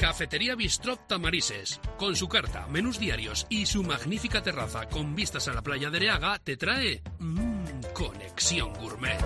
Cafetería Bistrot Tamarises, con su carta, menús diarios y su magnífica terraza con vistas a la playa de Areaga, te trae Conexión Gourmet.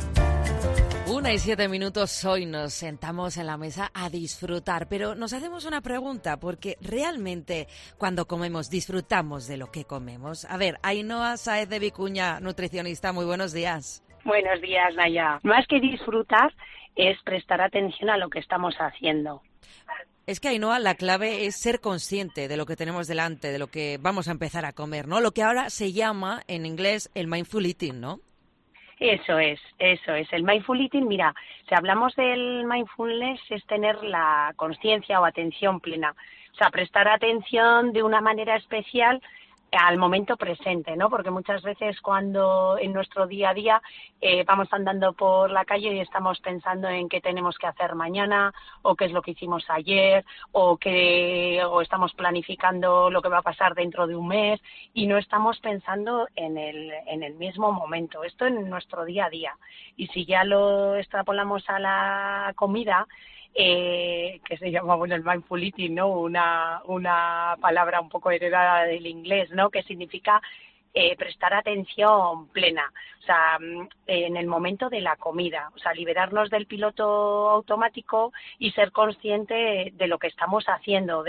1:07, hoy nos sentamos en la mesa a disfrutar, pero nos hacemos una pregunta, porque realmente cuando comemos disfrutamos de lo que comemos. A ver, Ainhoa Sáez de Vicuña, nutricionista, muy buenos días. Buenos días, Naya. Más que disfrutar es prestar atención a lo que estamos haciendo. Es que, Ainhoa, la clave es ser consciente de lo que tenemos delante, de lo que vamos a empezar a comer, ¿no? Lo que ahora se llama en inglés el mindful eating, ¿no? Eso es. El mindful eating, mira, si hablamos del mindfulness es tener la conciencia o atención plena. O sea, prestar atención de una manera especial al momento presente, ¿no? Porque muchas veces cuando en nuestro día a día vamos andando por la calle y estamos pensando en qué tenemos que hacer mañana o qué es lo que hicimos ayer o estamos planificando lo que va a pasar dentro de un mes y no estamos pensando en el mismo momento. Esto en nuestro día a día. Y si ya lo extrapolamos a la comida, que se llama, el mindful eating, ¿no? Una palabra un poco heredada del inglés, ¿no? Que significa prestar atención plena, o sea, en el momento de la comida, o sea, liberarnos del piloto automático y ser consciente de lo que estamos haciendo,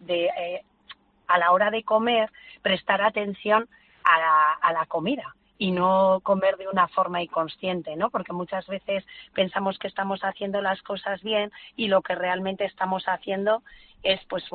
a la hora de comer, prestar atención a la comida y no comer de una forma inconsciente, ¿no? Porque muchas veces pensamos que estamos haciendo las cosas bien y lo que realmente estamos haciendo es,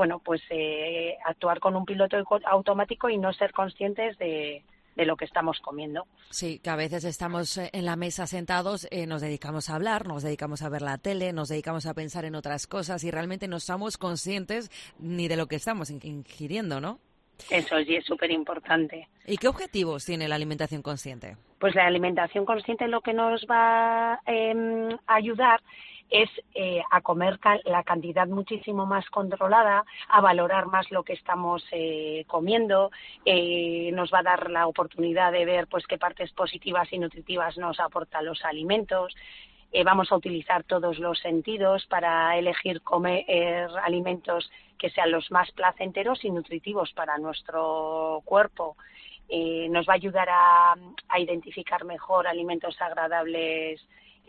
actuar con un piloto automático y no ser conscientes de lo que estamos comiendo. Sí, que a veces estamos en la mesa sentados, nos dedicamos a hablar, nos dedicamos a ver la tele, nos dedicamos a pensar en otras cosas y realmente no somos conscientes ni de lo que estamos ingiriendo, ¿no? Eso sí es súper importante. ¿Y qué objetivos tiene la alimentación consciente? Pues la alimentación consciente lo que nos va a ayudar es a comer la cantidad muchísimo más controlada, a valorar más lo que estamos comiendo, nos va a dar la oportunidad de ver pues qué partes positivas y nutritivas nos aportan los alimentos. Vamos a utilizar todos los sentidos para elegir comer alimentos que sean los más placenteros y nutritivos para nuestro cuerpo. Nos va a ayudar a identificar mejor alimentos agradables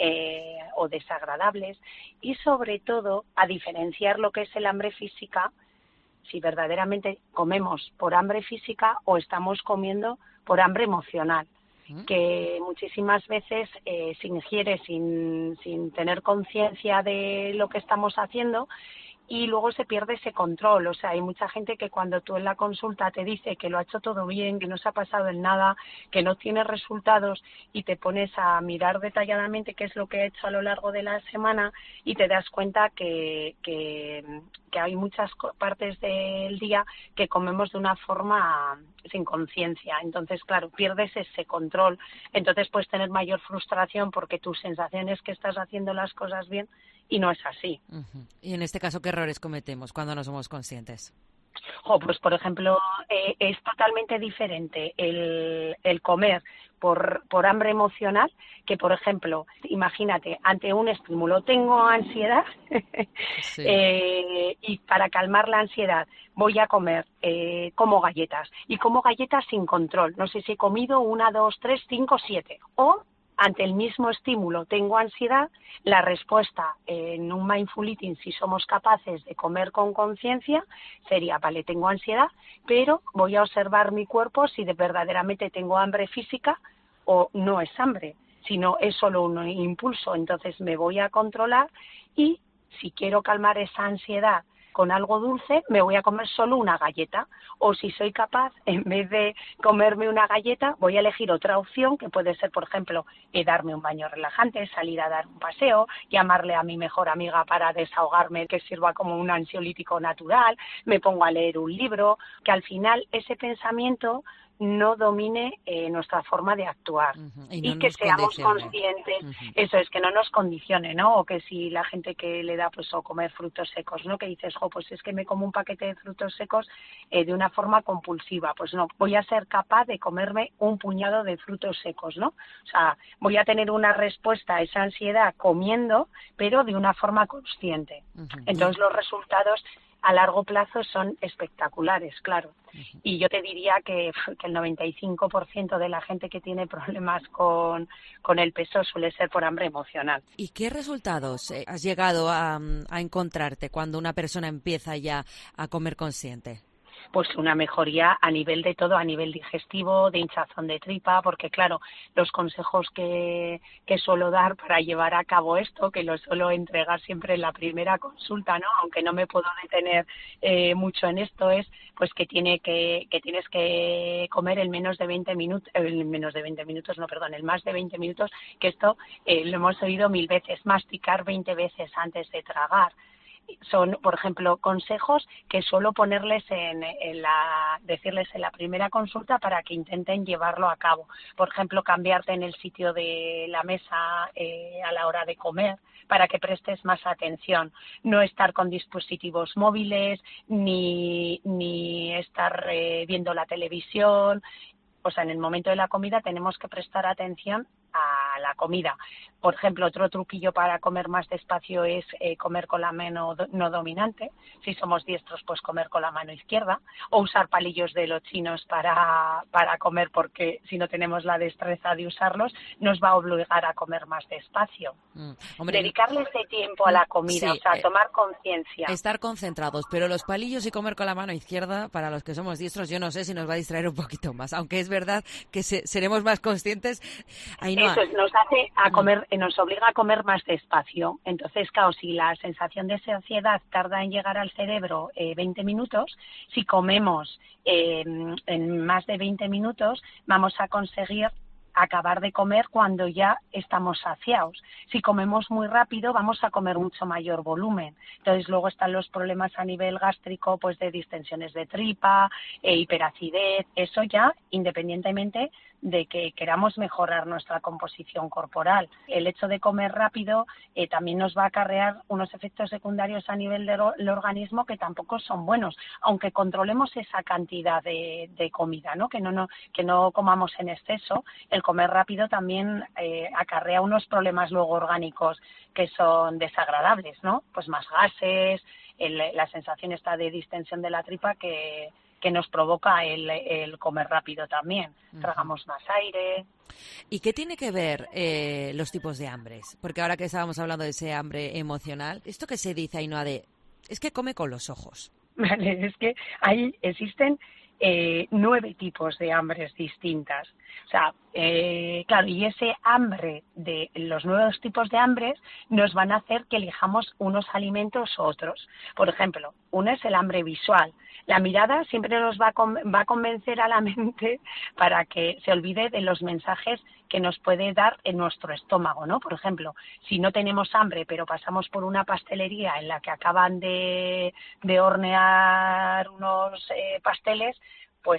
o desagradables y, sobre todo, a diferenciar lo que es el hambre física, si verdaderamente comemos por hambre física o estamos comiendo por hambre emocional, que muchísimas veces se ingiere sin tener conciencia de lo que estamos haciendo y luego se pierde ese control. O sea, hay mucha gente que cuando tú en la consulta te dice que lo ha hecho todo bien, que no se ha pasado en nada, que no tiene resultados y te pones a mirar detalladamente qué es lo que ha hecho a lo largo de la semana y te das cuenta que hay muchas partes del día que comemos de una forma sin conciencia. Entonces, claro, pierdes ese control. Entonces puedes tener mayor frustración porque tu sensación es que estás haciendo las cosas bien y no es así. Uh-huh. Y en este caso, ¿qué errores cometemos cuando no somos conscientes? Pues por ejemplo, es totalmente diferente el comer por hambre emocional que, por ejemplo, imagínate, ante un estímulo tengo ansiedad sí. Y para calmar la ansiedad voy a comer, como galletas, y como galletas sin control. No sé si he comido 1, 2, 3, 5, 7. O ante el mismo estímulo tengo ansiedad, la respuesta en un mindful eating, si somos capaces de comer con conciencia, sería, vale, tengo ansiedad, pero voy a observar mi cuerpo si verdaderamente tengo hambre física o no es hambre, sino es solo un impulso. Entonces me voy a controlar y si quiero calmar esa ansiedad con algo dulce, me voy a comer solo una galleta. O si soy capaz, en vez de comerme una galleta, voy a elegir otra opción, que puede ser, por ejemplo, darme un baño relajante, salir a dar un paseo, llamarle a mi mejor amiga para desahogarme, que sirva como un ansiolítico natural, me pongo a leer un libro, que al final ese pensamiento no domine nuestra forma de actuar y que seamos conscientes, eso es, que no nos condicione, ¿no? O que si la gente que le da pues o comer frutos secos, ¿no? Que dices, pues es que me como un paquete de frutos secos de una forma compulsiva, pues no, voy a ser capaz de comerme un puñado de frutos secos, ¿no? O sea, voy a tener una respuesta a esa ansiedad comiendo, pero de una forma consciente. Entonces los resultados a largo plazo son espectaculares, claro. Y yo te diría que el 95% de la gente que tiene problemas con el peso suele ser por hambre emocional. ¿Y qué resultados has llegado a encontrarte cuando una persona empieza ya a comer consciente? Pues una mejoría a nivel de todo, a nivel digestivo, de hinchazón de tripa, porque claro, los consejos que suelo dar para llevar a cabo esto, que lo suelo entregar siempre en la primera consulta, ¿no? Aunque no me puedo detener mucho en esto, es pues que tienes que comer el más de 20 minutos, que esto lo hemos oído 1000 veces, masticar 20 veces antes de tragar. Son, por ejemplo, consejos que suelo ponerles decirles en la primera consulta para que intenten llevarlo a cabo. Por ejemplo, cambiarte en el sitio de la mesa a la hora de comer para que prestes más atención. No estar con dispositivos móviles ni estar viendo la televisión. O sea, en el momento de la comida tenemos que prestar atención a la comida. Por ejemplo, otro truquillo para comer más despacio es comer con la mano no dominante. Si somos diestros, pues comer con la mano izquierda. O usar palillos de los chinos para comer, porque si no tenemos la destreza de usarlos, nos va a obligar a comer más despacio. Dedicarle ese tiempo a la comida, sí, o sea, tomar conciencia. Estar concentrados, pero los palillos y comer con la mano izquierda, para los que somos diestros, yo no sé si nos va a distraer un poquito más, aunque es verdad que seremos más conscientes. Eso nos hace a comer, nos obliga a comer más despacio. Entonces, claro, si la sensación de saciedad tarda en llegar al cerebro 20 minutos, si comemos en más de 20 minutos, vamos a conseguir acabar de comer cuando ya estamos saciados. Si comemos muy rápido, vamos a comer mucho mayor volumen. Entonces, luego están los problemas a nivel gástrico, pues de distensiones de tripa, hiperacidez. Eso ya, independientemente de que queramos mejorar nuestra composición corporal. El hecho de comer rápido también nos va a acarrear unos efectos secundarios a nivel del organismo que tampoco son buenos, aunque controlemos esa cantidad de comida, ¿no? Que no comamos en exceso. El comer rápido también acarrea unos problemas luego orgánicos que son desagradables, ¿no? Pues más gases, la sensación esta de distensión de la tripa que nos provoca el comer rápido también. Tragamos más aire. ¿Y qué tiene que ver los tipos de hambres? Porque ahora que estábamos hablando de ese hambre emocional, esto que se dice, Ainhoa, es que come con los ojos. Vale, es que ahí existen 9 tipos de hambres distintas. O sea, claro, y ese hambre de los nuevos tipos de hambres nos van a hacer que elijamos unos alimentos u otros. Por ejemplo, uno es el hambre visual. La mirada siempre nos va a convencer a la mente para que se olvide de los mensajes que nos puede dar en nuestro estómago, ¿no? Por ejemplo, si no tenemos hambre, pero pasamos por una pastelería en la que acaban de hornear unos pasteles, pues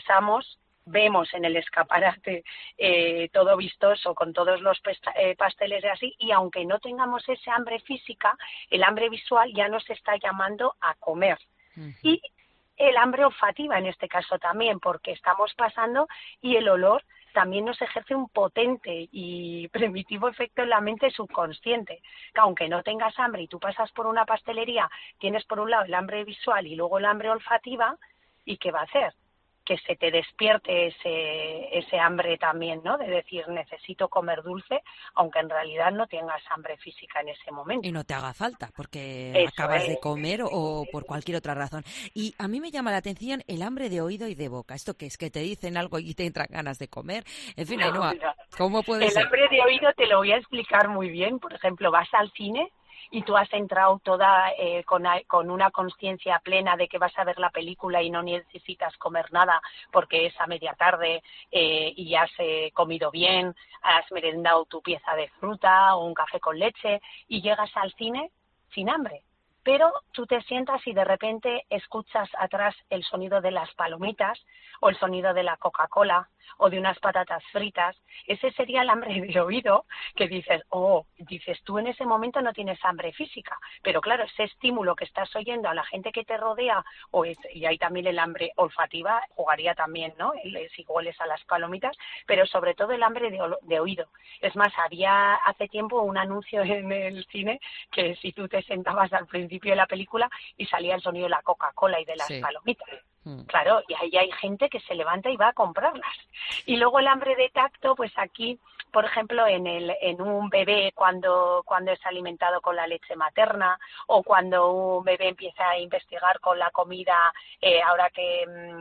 vemos en el escaparate todo vistoso con todos los pasteles y así, y aunque no tengamos ese hambre física, el hambre visual ya nos está llamando a comer. Y el hambre olfativa en este caso también, porque estamos pasando y el olor también nos ejerce un potente y primitivo efecto en la mente subconsciente, que aunque no tengas hambre y tú pasas por una pastelería, tienes por un lado el hambre visual y luego el hambre olfativa, ¿y qué va a hacer? Que se te despierte ese hambre también, ¿no? De decir, necesito comer dulce, aunque en realidad no tengas hambre física en ese momento. Y no te haga falta, porque acabas de comer o por cualquier otra razón. Y a mí me llama la atención el hambre de oído y de boca. ¿Esto qué es? ¿Que te dicen algo y te entran ganas de comer? En fin, Ainhoa, ¿cómo puede ser? El hambre de oído te lo voy a explicar muy bien. Por ejemplo, vas al cine y tú has entrado toda con una conciencia plena de que vas a ver la película y no necesitas comer nada porque es a media tarde y has comido bien, has merendado tu pieza de fruta o un café con leche y llegas al cine sin hambre. pero tú te sientas y de repente escuchas atrás el sonido de las palomitas o el sonido de la Coca-Cola o de unas patatas fritas. Ese sería el hambre de oído, que dices tú en ese momento no tienes hambre física, pero claro, ese estímulo que estás oyendo a la gente que te rodea, y hay también el hambre olfativa, jugaría también, ¿no? Si hueles a las palomitas, pero sobre todo el hambre de oído. Es más, había hace tiempo un anuncio en el cine que si tú te sentabas al principio de la película y salía el sonido de la Coca-Cola y de las palomitas. Claro, y ahí hay gente que se levanta y va a comprarlas. Y luego el hambre de tacto, pues aquí, por ejemplo, en un bebé cuando es alimentado con la leche materna, o cuando un bebé empieza a investigar con la comida, ahora que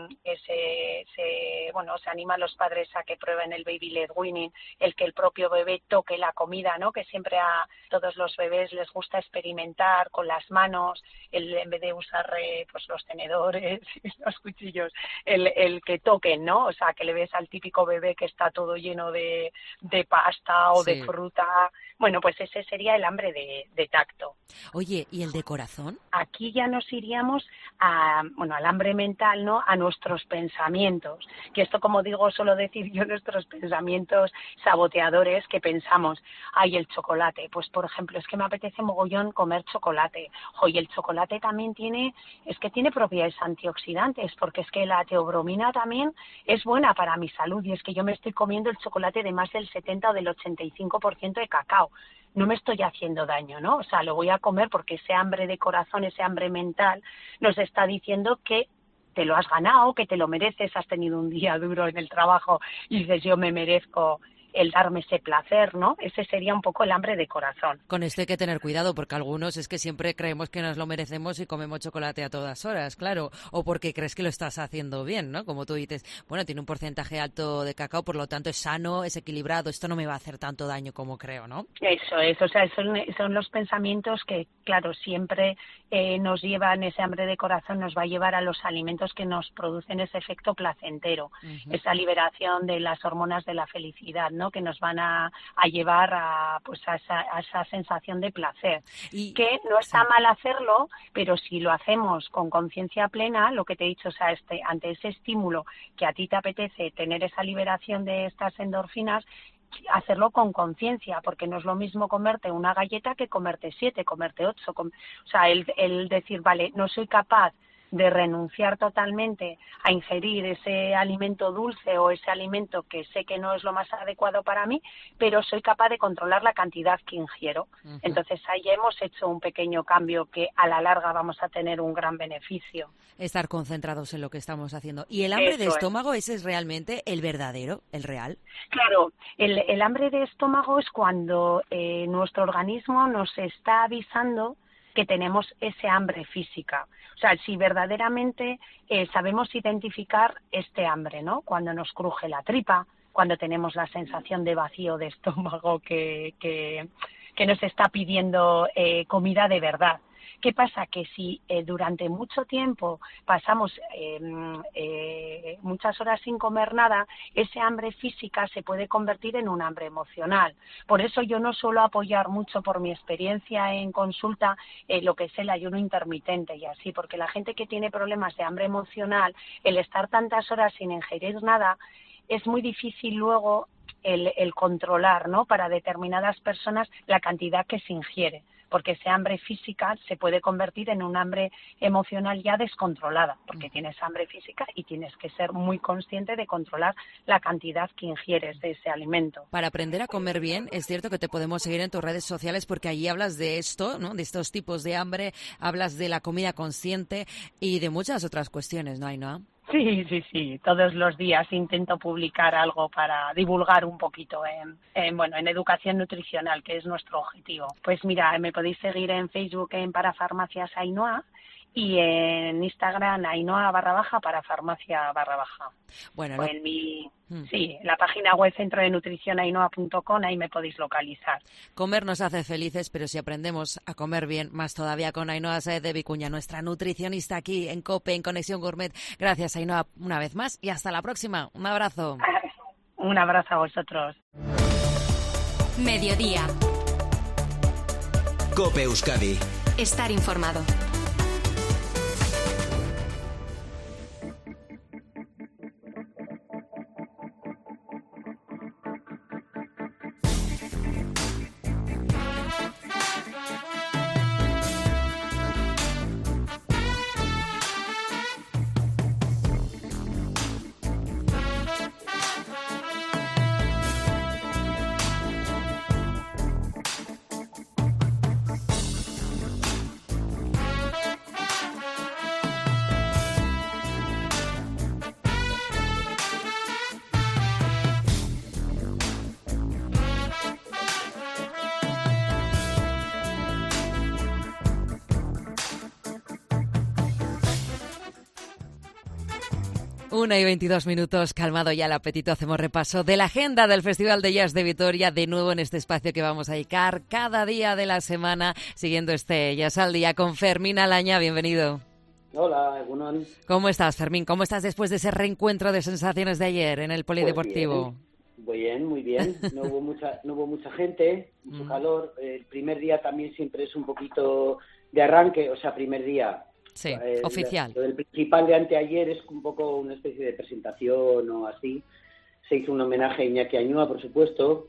se animan los padres a que prueben el baby led weaning, el que el propio bebé toque la comida, ¿no? Que siempre a todos los bebés les gusta experimentar con las manos, en vez de usar pues los tenedores y los cuchillos, el que toquen, ¿no? O sea, que le ves al típico bebé que está todo lleno de pasta o de fruta. Bueno, pues ese sería el hambre de tacto. Oye, ¿y el de corazón? Aquí ya nos iríamos al hambre mental, ¿no? A nuestros pensamientos. Que esto, como digo, suelo decir yo, nuestros pensamientos saboteadores, que pensamos, ay, el chocolate. Pues, por ejemplo, es que me apetece mogollón comer chocolate. Oye, el chocolate también tiene propiedades antioxidantes, porque es que la teobromina también es buena para mi salud, y es que yo me estoy comiendo el chocolate de más del 70 o del 85% de cacao. No me estoy haciendo daño, ¿no? O sea, lo voy a comer porque ese hambre de corazón, ese hambre mental, nos está diciendo que te lo has ganado, que te lo mereces, has tenido un día duro en el trabajo y dices, yo me merezco el darme ese placer, ¿no? Ese sería un poco el hambre de corazón. Con esto hay que tener cuidado, porque algunos es que siempre creemos que nos lo merecemos y comemos chocolate a todas horas, claro, o porque crees que lo estás haciendo bien, ¿no? Como tú dices, bueno, tiene un porcentaje alto de cacao, por lo tanto es sano, es equilibrado, esto no me va a hacer tanto daño como creo, ¿no? Eso es, o sea, son los pensamientos que, claro, siempre nos llevan, ese hambre de corazón nos va a llevar a los alimentos que nos producen ese efecto placentero, esa liberación de las hormonas de la felicidad, ¿no? Que nos van a llevar a esa sensación de placer. Y que no está mal hacerlo, pero si lo hacemos con conciencia plena, lo que te he dicho, o sea, ante ese estímulo que a ti te apetece tener esa liberación de estas endorfinas, hacerlo con conciencia, porque no es lo mismo comerte una galleta que comerte 7, comerte 8. O sea, el decir, vale, no soy capaz de renunciar totalmente a ingerir ese alimento dulce o ese alimento que sé que no es lo más adecuado para mí, pero soy capaz de controlar la cantidad que ingiero. Entonces ahí hemos hecho un pequeño cambio que a la larga vamos a tener un gran beneficio. Estar concentrados en lo que estamos haciendo. ¿Y el hambre de estómago, ese es realmente el verdadero, el real? Claro, el hambre de estómago es cuando nuestro organismo nos está avisando que tenemos ese hambre física. O sea, si verdaderamente sabemos identificar este hambre, ¿no? Cuando nos cruje la tripa, cuando tenemos la sensación de vacío de estómago que nos está pidiendo comida de verdad. ¿Qué pasa? Que si durante mucho tiempo pasamos muchas horas sin comer nada, ese hambre física se puede convertir en un hambre emocional. Por eso yo no suelo apoyar mucho, por mi experiencia en consulta, lo que es el ayuno intermitente y así, porque la gente que tiene problemas de hambre emocional, el estar tantas horas sin ingerir nada, es muy difícil luego el controlar, ¿no? Para determinadas personas la cantidad que se ingiere, porque ese hambre física se puede convertir en un hambre emocional ya descontrolada, porque tienes hambre física y tienes que ser muy consciente de controlar la cantidad que ingieres de ese alimento. Para aprender a comer bien, es cierto que te podemos seguir en tus redes sociales, porque allí hablas de esto, ¿no? De estos tipos de hambre, hablas de la comida consciente y de muchas otras cuestiones, ¿no, Ainhoa? Sí. Todos los días intento publicar algo para divulgar un poquito en educación nutricional, que es nuestro objetivo. Pues mira, me podéis seguir en Facebook en Parafarmacias Ainhoa y en Instagram Ainhoa_parafarmacia_. Bueno, en la página web centrodenutricionainhoa.com, ahí me podéis localizar. Comer nos hace felices, pero si aprendemos a comer bien, más todavía, con Ainhoa Sáez de Vicuña, nuestra nutricionista aquí en COPE, en Conexión Gourmet. Gracias, Ainhoa, una vez más, y hasta la próxima. Un abrazo. Un abrazo a vosotros. Mediodía. COPE Euskadi. estar informado. Una y 22 minutos, calmado ya el apetito, hacemos repaso de la agenda del Festival de Jazz de Vitoria, de nuevo en este espacio que vamos a dedicar cada día de la semana, siguiendo este Jazz al Día con Fermín Alaña. Bienvenido. Hola, Egunon. ¿Cómo estás, Fermín? ¿Cómo estás después de ese reencuentro de sensaciones de ayer en el Polideportivo? Pues bien, muy bien. No hubo mucha gente, mucho calor. El primer día también siempre es un poquito de arranque, o sea, primer día. Sí, oficial. Lo del principal de anteayer es un poco una especie de presentación o así. Se hizo un homenaje a Iñaki Añúa, por supuesto.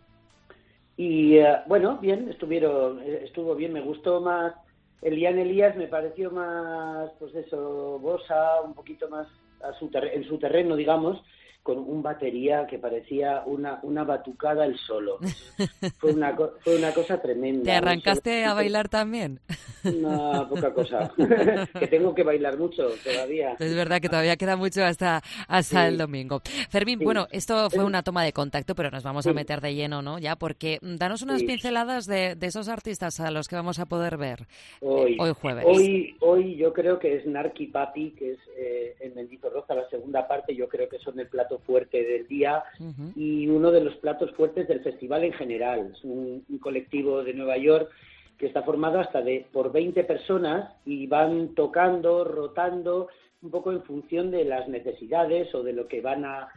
Y bueno, bien, estuvo bien. Me gustó más Elian Elías, me pareció más, pues eso, bossa, un poquito más en su terreno, digamos, con un batería que parecía una batucada el solo. Fue una cosa tremenda. ¿Te arrancaste a bailar también? Una poca cosa. Que tengo que bailar mucho todavía. Es verdad que todavía queda mucho hasta sí. El domingo. Fermín, sí. Bueno, esto fue una toma de contacto, pero nos vamos a meter de lleno, ¿no? Ya, porque danos unas pinceladas de esos artistas a los que vamos a poder ver hoy jueves. Hoy yo creo que es Narky Papi, que es en Mendizorroza, la segunda parte, yo creo que son el plato fuerte del día y uno de los platos fuertes del festival en general. Es un colectivo de Nueva York que está formado por 20 personas y van tocando, rotando, un poco en función de las necesidades o de lo que van a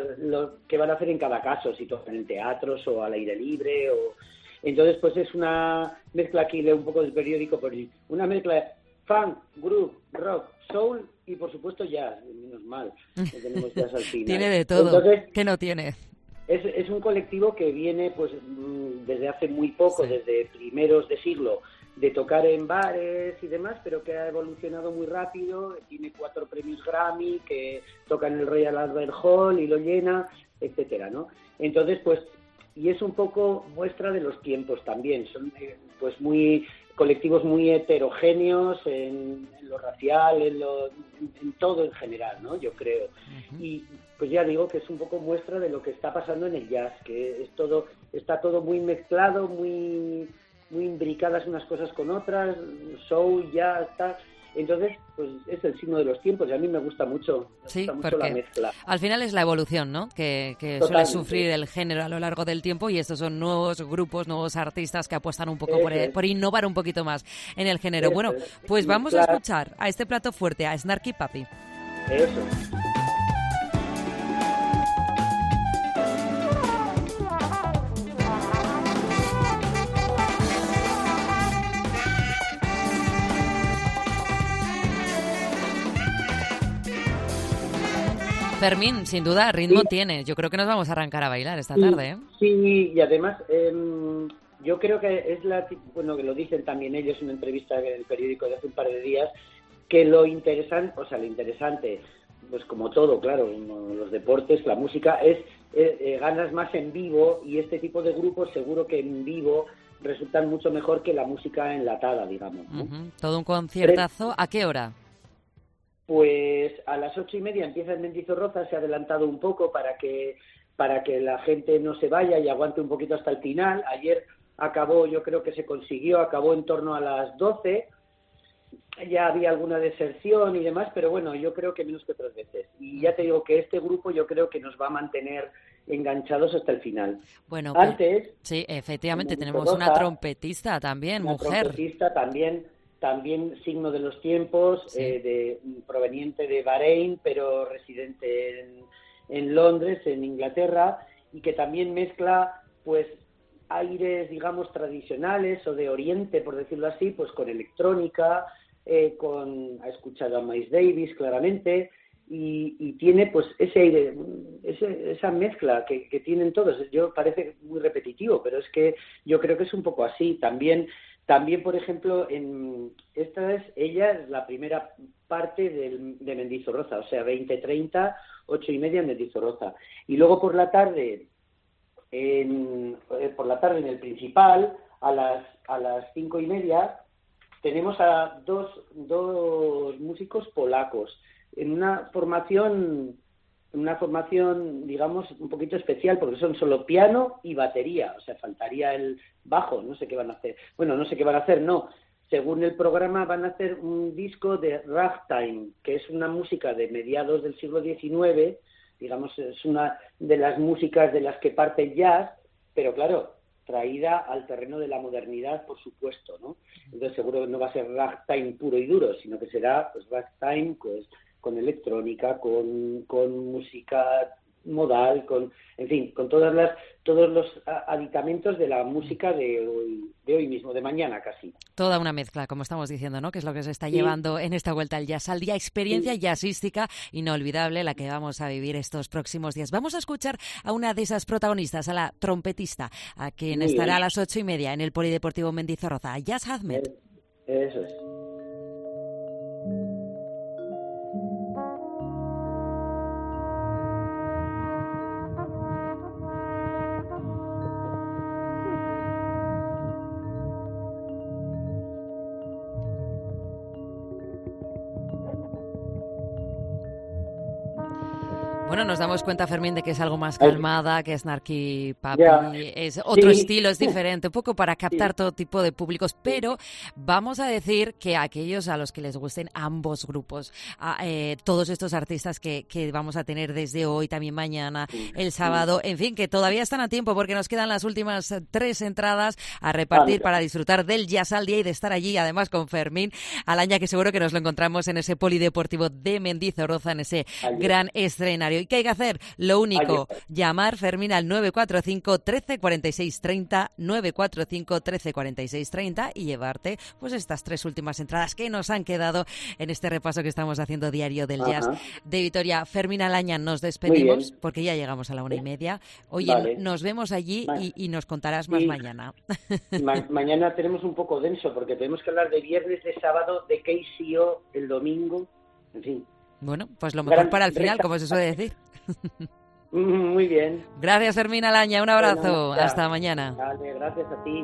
hacer en cada caso, si tocan en teatros o al aire libre. Entonces, pues es una mezcla, aquí leo un poco del periódico, una mezcla de funk, groove, rock, soul y, por supuesto, jazz. Menos mal, que tenemos jazz al final. Tiene de todo. Entonces, ¿qué no tiene? Es un colectivo que viene pues desde hace muy poco, desde primeros de siglo, de tocar en bares y demás, pero que ha evolucionado muy rápido. Tiene 4 premios Grammy, que toca en el Royal Albert Hall y lo llena, etcétera, ¿no? Entonces, pues, y es un poco muestra de los tiempos también. Son pues colectivos muy heterogéneos en lo racial, en todo en general, ¿no? Yo creo. Y pues ya digo que es un poco muestra de lo que está pasando en el jazz, que está todo muy mezclado, muy imbricadas unas cosas con otras, soul, jazz, tal. Entonces, pues es el signo de los tiempos y a mí me gusta mucho, la mezcla. Al final es la evolución, ¿no? Que suele sufrir el género a lo largo del tiempo, y estos son nuevos grupos, nuevos artistas que apuestan un poco por innovar un poquito más en el género. Bueno, pues vamos a escuchar a este plato fuerte, a Snarky Puppy. Eso. Fermín, sin duda, ritmo tiene. Yo creo que nos vamos a arrancar a bailar esta tarde, ¿eh? Sí, y además yo creo que es que lo dicen también ellos en una entrevista en el periódico de hace un par de días, que lo interesante, pues como todo, claro, los deportes, la música, es ganas más en vivo, y este tipo de grupos seguro que en vivo resultan mucho mejor que la música enlatada, digamos, ¿no? Todo un conciertazo. ¿A qué hora? Pues a las 8:30 empieza en Mendizorroza. Se ha adelantado un poco para que la gente no se vaya y aguante un poquito hasta el final. Ayer yo creo que se consiguió, acabó en torno a las 12. Ya había alguna deserción y demás, pero bueno, yo creo que menos que 3 veces. Y ya te digo que este grupo yo creo que nos va a mantener enganchados hasta el final. Bueno, antes... Sí, efectivamente, tenemos una trompetista también, mujer. Trompetista también signo de los tiempos, proveniente de Bahrein, pero residente en Londres, en Inglaterra, y que también mezcla pues aires, digamos, tradicionales o de Oriente, por decirlo así, pues con electrónica, ha escuchado a Miles Davis claramente, y tiene pues ese aire, esa mezcla que tienen todos. Yo parece muy repetitivo, pero es que yo creo que es un poco así. También por ejemplo, ella es la primera parte de Mendizorroza, o sea, 20:30, 8:30 en Mendizorroza. Y luego por la tarde en el principal, a las 5:30, tenemos a dos músicos polacos en una formación, digamos, un poquito especial, porque son solo piano y batería. O sea, faltaría el bajo. No sé qué van a hacer. Bueno, no sé qué van a hacer, no. Según el programa, van a hacer un disco de ragtime, que es una música de mediados del siglo XIX. Digamos, es una de las músicas de las que parte el jazz, pero claro, traída al terreno de la modernidad, por supuesto, ¿no? Entonces seguro que no va a ser ragtime puro y duro, sino que será pues ragtime pues con electrónica, con música modal, en fin, con todos los aditamentos de la música de hoy mismo, de mañana casi. Toda una mezcla, como estamos diciendo, ¿no? Que es lo que se está llevando en esta vuelta al Jazz al Día. Experiencia jazzística inolvidable la que vamos a vivir estos próximos días. Vamos a escuchar a una de esas protagonistas, a la trompetista, a quien estará a las 8:30 en el Polideportivo Mendizorroza, Yas Ahmed. Eso es. Bueno, nos damos cuenta, Fermín, de que es algo más calmada, que Snarky Puppy, es otro estilo, es diferente, un poco para captar todo tipo de públicos, pero vamos a decir que aquellos a los que les gusten ambos grupos, todos estos artistas que vamos a tener desde hoy, también mañana, el sábado, en fin, que todavía están a tiempo porque nos quedan las últimas 3 entradas a repartir para disfrutar del Jazz al Día y de estar allí, además con Fermín Alaña, que seguro que nos lo encontramos en ese Polideportivo de Mendizorroza, en ese gran escenario. ¿Y qué hay que hacer? Lo único, llamar, Fermín, al 945 13 46 30, 945 13 46 30 y llevarte pues estas 3 últimas entradas que nos han quedado en este repaso que estamos haciendo diario del jazz de Vitoria. Fermín Alaña, nos despedimos porque ya llegamos a la 1:30. Oye, nos vemos allí y nos contarás más mañana. Mañana tenemos un poco denso porque tenemos que hablar de viernes, de sábado, de KCO el domingo, en fin. Bueno, pues lo mejor para el final, como se suele decir. Muy bien. Gracias, Fermín Alaña. Un abrazo. Bueno, hasta mañana. Vale, gracias a ti.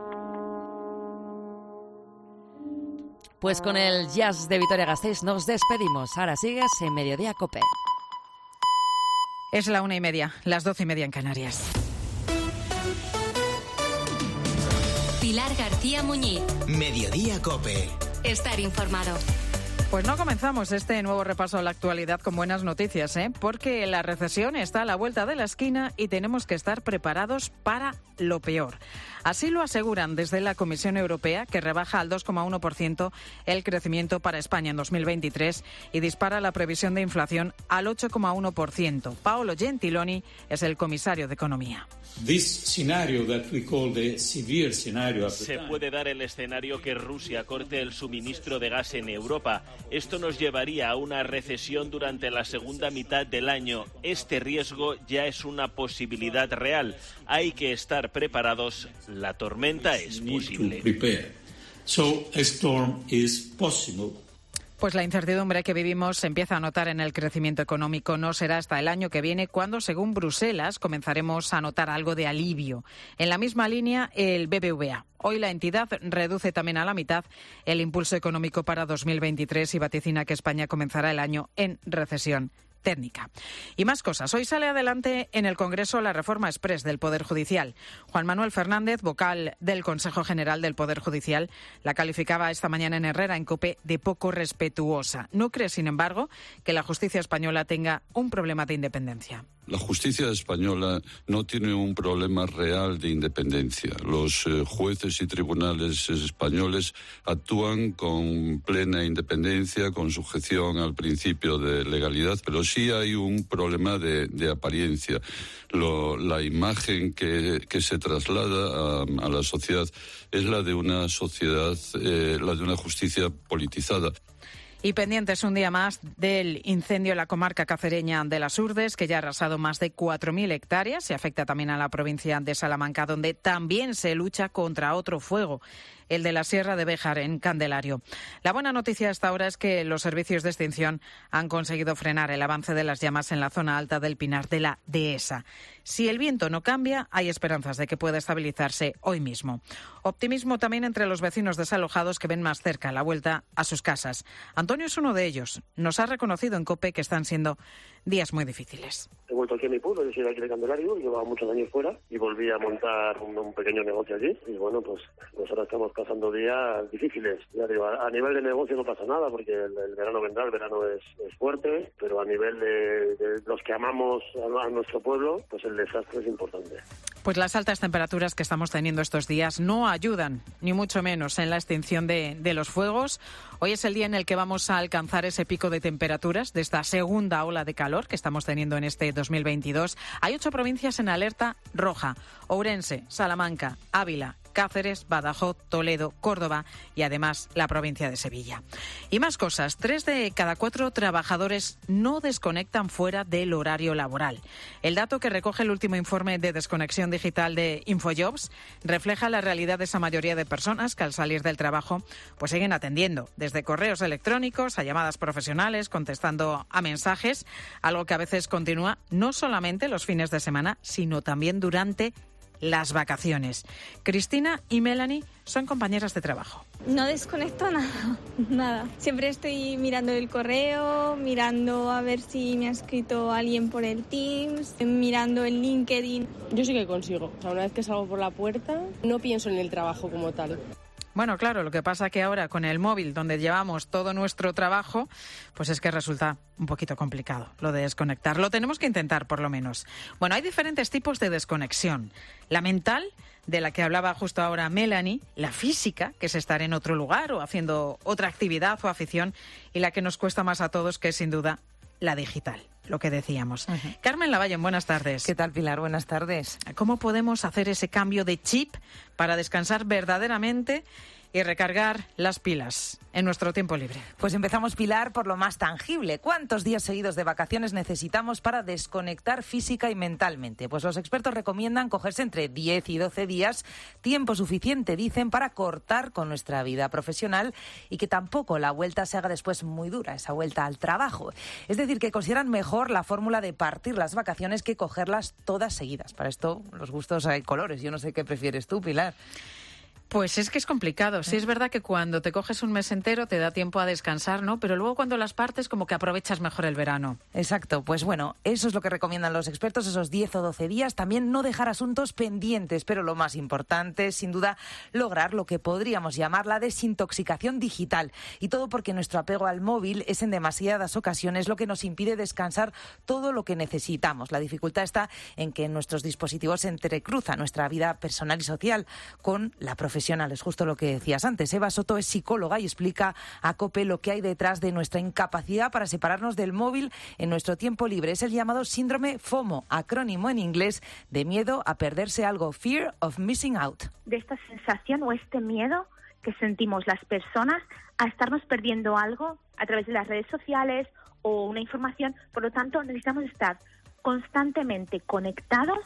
Pues con el jazz de Vitoria-Gasteiz nos despedimos. Ahora sigues en Mediodía COPE. Es la 1:30, las 12:30 en Canarias. Pilar García Muñiz. Mediodía COPE. Estar informado. Pues no comenzamos este nuevo repaso a la actualidad con buenas noticias, porque la recesión está a la vuelta de la esquina y tenemos que estar preparados para lo peor. Así lo aseguran desde la Comisión Europea, que rebaja al 2,1% el crecimiento para España en 2023 y dispara la previsión de inflación al 8,1%. Paolo Gentiloni es el comisario de Economía. Se puede dar el escenario que Rusia corte el suministro de gas en Europa. Esto nos llevaría a una recesión durante la segunda mitad del año. Este riesgo ya es una posibilidad real. Hay que estar preparados. La tormenta es posible. Pues la incertidumbre que vivimos se empieza a notar en el crecimiento económico. No será hasta el año que viene cuando, según Bruselas, comenzaremos a notar algo de alivio. En la misma línea, el BBVA. Hoy la entidad reduce también a la mitad el impulso económico para 2023 y vaticina que España comenzará el año en recesión técnica. Y más cosas. Hoy sale adelante en el Congreso la reforma exprés del Poder Judicial. Juan Manuel Fernández, vocal del Consejo General del Poder Judicial, la calificaba esta mañana en Herrera, en COPE, de poco respetuosa. No cree, sin embargo, que la justicia española tenga un problema de independencia. La justicia española no tiene un problema real de independencia. Los jueces y tribunales españoles actúan con plena independencia, con sujeción al principio de legalidad, pero sí hay un problema de apariencia. La imagen que se traslada a la sociedad es la de una sociedad, la de una justicia politizada. Y pendientes un día más del incendio en la comarca cacereña de Las Urdes, que ya ha arrasado más de 4.000 hectáreas y afecta también a la provincia de Salamanca, donde también se lucha contra otro fuego, el de la Sierra de Béjar, en Candelario. La buena noticia hasta ahora es que los servicios de extinción han conseguido frenar el avance de las llamas en la zona alta del Pinar de la Dehesa. Si el viento no cambia, hay esperanzas de que pueda estabilizarse hoy mismo. Optimismo también entre los vecinos desalojados que ven más cerca la vuelta a sus casas. Antonio es uno de ellos. Nos ha reconocido en COPE que están siendo días muy difíciles. He vuelto aquí a mi pueblo, yo soy de aquí de Candelario, llevaba muchos años fuera y volví a montar un pequeño negocio allí. Y bueno, pues nosotros estamos pasando días difíciles. Ya digo, a nivel de negocio no pasa nada porque el verano vendrá, el verano es fuerte, pero a nivel de los que amamos a nuestro pueblo, pues el desastre es importante. Pues las altas temperaturas que estamos teniendo estos días no ayudan, ni mucho menos, en la extinción de los fuegos. Hoy es el día en el que vamos a alcanzar ese pico de temperaturas de esta segunda ola de calor que estamos teniendo en este 2022. Hay 8 provincias en alerta roja: Ourense, Salamanca, Ávila, Cáceres, Badajoz, Toledo, Córdoba y además la provincia de Sevilla. Y más cosas. 3 de cada 4 trabajadores no desconectan fuera del horario laboral. El dato que recoge el último informe de desconexión digital de Infojobs refleja la realidad de esa mayoría de personas que al salir del trabajo pues siguen atendiendo, desde correos electrónicos a llamadas profesionales, contestando a mensajes, algo que a veces continúa no solamente los fines de semana, sino también durante las vacaciones. Cristina y Melanie son compañeras de trabajo. No desconecto nada. Siempre estoy mirando el correo, mirando a ver si me ha escrito alguien por el Teams, mirando el LinkedIn. Yo sí que consigo. O sea, una vez que salgo por la puerta, no pienso en el trabajo como tal. Bueno, claro, lo que pasa que ahora con el móvil, donde llevamos todo nuestro trabajo, pues es que resulta un poquito complicado lo de desconectar. Lo tenemos que intentar, por lo menos. Bueno, hay diferentes tipos de desconexión. La mental, de la que hablaba justo ahora Melanie, la física, que es estar en otro lugar o haciendo otra actividad o afición, y la que nos cuesta más a todos, que es sin duda la digital, lo que decíamos. Uh-huh. Carmen Lavallen, buenas tardes. ¿Qué tal, Pilar? Buenas tardes. ¿Cómo podemos hacer ese cambio de chip para descansar verdaderamente y recargar las pilas en nuestro tiempo libre? Pues empezamos, Pilar, por lo más tangible. ¿Cuántos días seguidos de vacaciones necesitamos para desconectar física y mentalmente? Pues los expertos recomiendan cogerse entre 10 y 12 días, tiempo suficiente, dicen, para cortar con nuestra vida profesional y que tampoco la vuelta se haga después muy dura, esa vuelta al trabajo. Es decir, que consideran mejor la fórmula de partir las vacaciones que cogerlas todas seguidas. Para esto los gustos hay colores. Yo no sé qué prefieres tú, Pilar. Pues es que es complicado. Sí, es verdad que cuando te coges un mes entero te da tiempo a descansar, ¿no? Pero luego cuando las partes como que aprovechas mejor el verano. Exacto. Pues bueno, eso es lo que recomiendan los expertos, esos 10 o 12 días. También no dejar asuntos pendientes, pero lo más importante es, sin duda, lograr lo que podríamos llamar la desintoxicación digital. Y todo porque nuestro apego al móvil es en demasiadas ocasiones lo que nos impide descansar todo lo que necesitamos. La dificultad está en que en nuestros dispositivos se entrecruza nuestra vida personal y social con la profesional. Es justo lo que decías antes. Eva Soto es psicóloga y explica a COPE lo que hay detrás de nuestra incapacidad para separarnos del móvil en nuestro tiempo libre. Es el llamado síndrome FOMO, acrónimo en inglés de miedo a perderse algo, Fear of Missing Out. De esta sensación o este miedo que sentimos las personas a estarnos perdiendo algo a través de las redes sociales o una información. Por lo tanto, necesitamos estar constantemente conectados.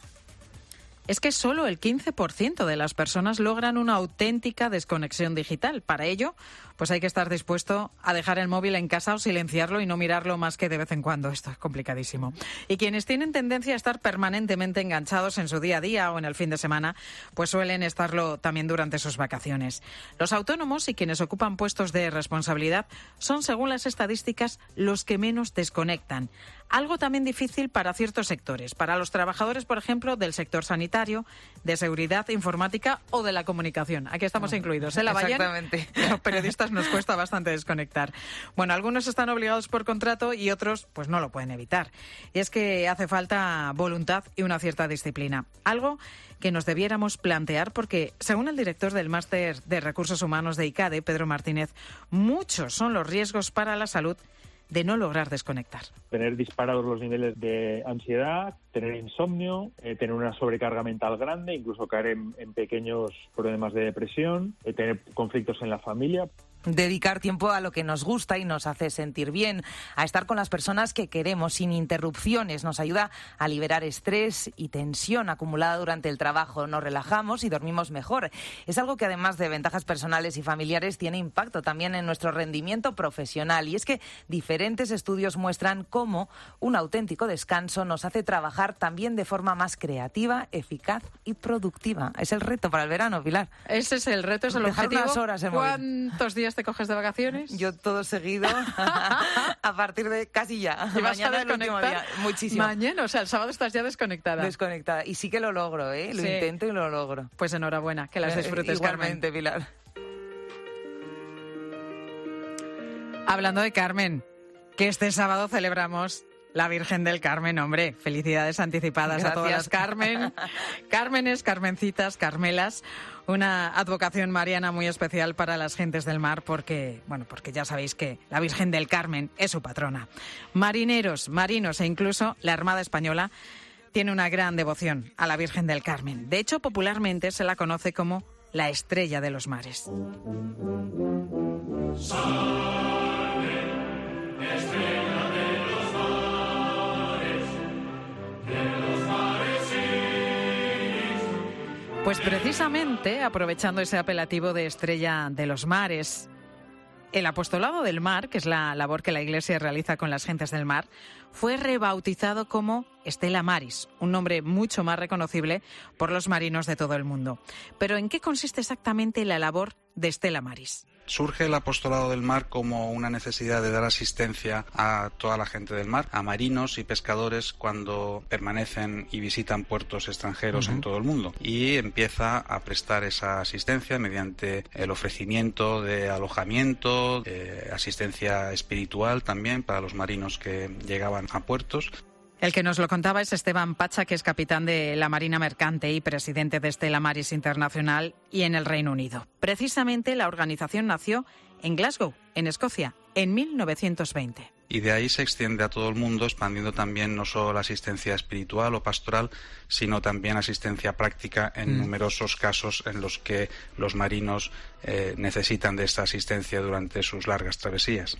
Es que solo el 15% de las personas logran una auténtica desconexión digital. Para ello, pues hay que estar dispuesto a dejar el móvil en casa o silenciarlo y no mirarlo más que de vez en cuando. Esto es complicadísimo. Y quienes tienen tendencia a estar permanentemente enganchados en su día a día o en el fin de semana, pues suelen estarlo también durante sus vacaciones. Los autónomos y quienes ocupan puestos de responsabilidad son, según las estadísticas, los que menos desconectan. Algo también difícil para ciertos sectores. Para los trabajadores, por ejemplo, del sector sanitario, sanitario, de seguridad informática o de la comunicación. Aquí estamos incluidos, ¿eh, Lavallén? Exactamente. Los periodistas nos cuesta bastante desconectar. Bueno, algunos están obligados por contrato y otros pues no lo pueden evitar. Y es que hace falta voluntad y una cierta disciplina. Algo que nos debiéramos plantear porque, según el director del Máster de Recursos Humanos de ICADE, Pedro Martínez, muchos son los riesgos para la salud de no lograr desconectar. Tener disparados los niveles de ansiedad, tener insomnio, tener una sobrecarga mental grande, incluso caer en pequeños problemas de depresión, tener conflictos en la familia. Dedicar tiempo a lo que nos gusta y nos hace sentir bien, a estar con las personas que queremos sin interrupciones, nos ayuda a liberar estrés y tensión acumulada durante el trabajo, nos relajamos y dormimos mejor. Es algo que además de ventajas personales y familiares tiene impacto también en nuestro rendimiento profesional, y es que diferentes estudios muestran cómo un auténtico descanso nos hace trabajar también de forma más creativa, eficaz y productiva. Es el reto para el verano, Pilar. Ese es el reto, es el Dejar objetivo. Unas horas en móvil. ¿Cuántos días te coges de vacaciones? Yo todo seguido, a partir de casi ya. ¿Te vas Mañana a desconectar? Muchísimo. Mañana, o sea, el sábado estás ya desconectada. Desconectada. Y sí que lo logro, ¿eh? Lo intento y lo logro. Pues enhorabuena, que las disfrutes, igualmente, Carmen. Pilar. Hablando de Carmen, que este sábado celebramos la Virgen del Carmen, hombre. Felicidades anticipadas a todas las Carmen. Cármenes, Carmencitas, Carmelas. Una advocación mariana muy especial para las gentes del mar porque ya sabéis que la Virgen del Carmen es su patrona. Marineros, marinos e incluso la Armada Española tiene una gran devoción a la Virgen del Carmen. De hecho, popularmente se la conoce como la estrella de los mares. Pues precisamente, aprovechando ese apelativo de estrella de los mares, el apostolado del mar, que es la labor que la Iglesia realiza con las gentes del mar, fue rebautizado como Stella Maris, un nombre mucho más reconocible por los marinos de todo el mundo. Pero ¿en qué consiste exactamente la labor de Stella Maris? Surge el apostolado del mar como una necesidad de dar asistencia a toda la gente del mar, a marinos y pescadores cuando permanecen y visitan puertos extranjeros en todo el mundo. Y empieza a prestar esa asistencia mediante el ofrecimiento de alojamiento, asistencia espiritual también para los marinos que llegaban a puertos. El que nos lo contaba es Esteban Pacha, que es capitán de la Marina Mercante y presidente de Stella Maris Internacional y en el Reino Unido. Precisamente la organización nació en Glasgow, en Escocia, en 1920. Y de ahí se extiende a todo el mundo, expandiendo también no solo la asistencia espiritual o pastoral, sino también asistencia práctica en numerosos casos en los que los marinos necesitan de esta asistencia durante sus largas travesías.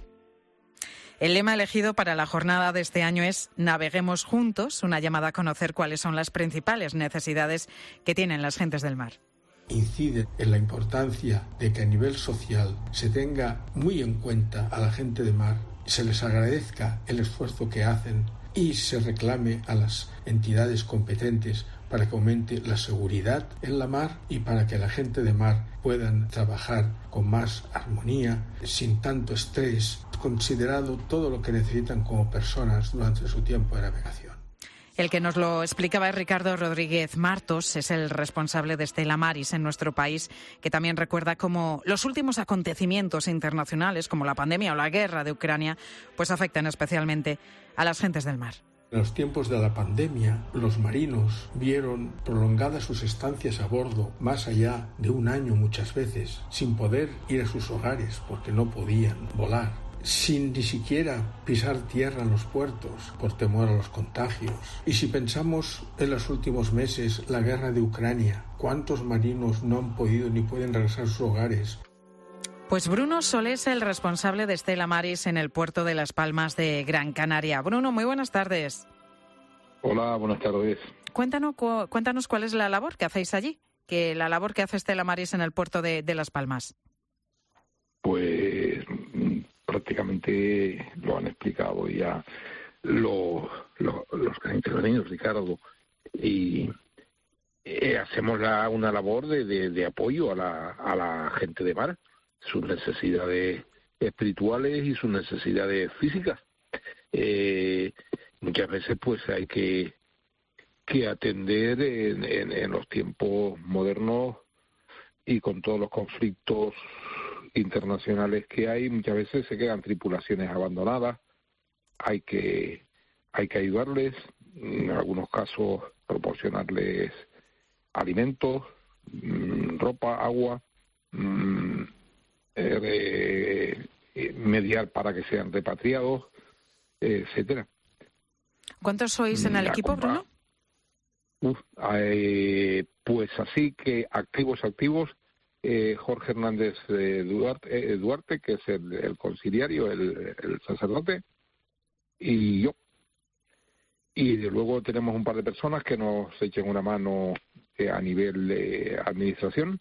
El lema elegido para la jornada de este año es Naveguemos juntos, una llamada a conocer cuáles son las principales necesidades que tienen las gentes del mar. Incide en la importancia de que a nivel social se tenga muy en cuenta a la gente de mar, se les agradezca el esfuerzo que hacen y se reclame a las entidades competentes para que aumente la seguridad en la mar y para que la gente de mar puedan trabajar con más armonía, sin tanto estrés, considerado todo lo que necesitan como personas durante su tiempo de navegación. El que nos lo explicaba es Ricardo Rodríguez Martos, es el responsable de Stella Maris en nuestro país, que también recuerda cómo los últimos acontecimientos internacionales, como la pandemia o la guerra de Ucrania, pues afectan especialmente a las gentes del mar. En los tiempos de la pandemia, los marinos vieron prolongadas sus estancias a bordo, más allá de un año muchas veces, sin poder ir a sus hogares porque no podían volar, sin ni siquiera pisar tierra en los puertos por temor a los contagios. Y si pensamos en los últimos meses, la guerra de Ucrania, ¿cuántos marinos no han podido ni pueden regresar a sus hogares? Pues Bruno Solé es el responsable de Stella Maris en el puerto de Las Palmas de Gran Canaria. Bruno, muy buenas tardes. Hola, buenas tardes. Cuéntanos cuál es la labor que hacéis allí, la labor que hace Stella Maris en el puerto de Las Palmas. Pues prácticamente lo han explicado ya los que han intervenido, Ricardo, y hacemos una labor de apoyo a la gente de mar, sus necesidades espirituales y sus necesidades físicas. Muchas veces pues hay que que atender en los tiempos modernos y con todos los conflictos internacionales que hay. Muchas veces se quedan tripulaciones abandonadas, hay que ayudarles, en algunos casos proporcionarles alimentos, ropa, agua, mediar para que sean repatriados, etcétera. ¿Cuántos sois en el equipo, Bruno? Pues así que activos, Jorge Hernández Duarte, que es el conciliario, el sacerdote, y yo. Y luego tenemos un par de personas que nos echen una mano a nivel de administración,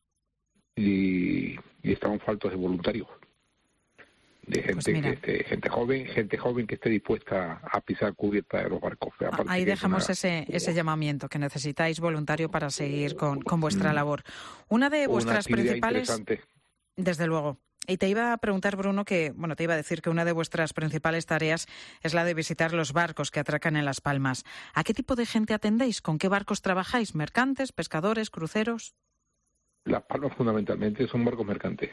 y estamos faltos de voluntarios, de gente, pues gente joven que esté dispuesta a pisar cubierta de los barcos. Ahí dejamos ese llamamiento, que necesitáis voluntario para seguir con vuestra labor. Una de vuestras principales, desde luego. Y te iba a preguntar, Bruno, te iba a decir que una de vuestras principales tareas es la de visitar los barcos que atracan en Las Palmas. ¿A qué tipo de gente atendéis? ¿Con qué barcos trabajáis? ¿Mercantes, pescadores, cruceros? Las Palmas fundamentalmente son barcos mercantes.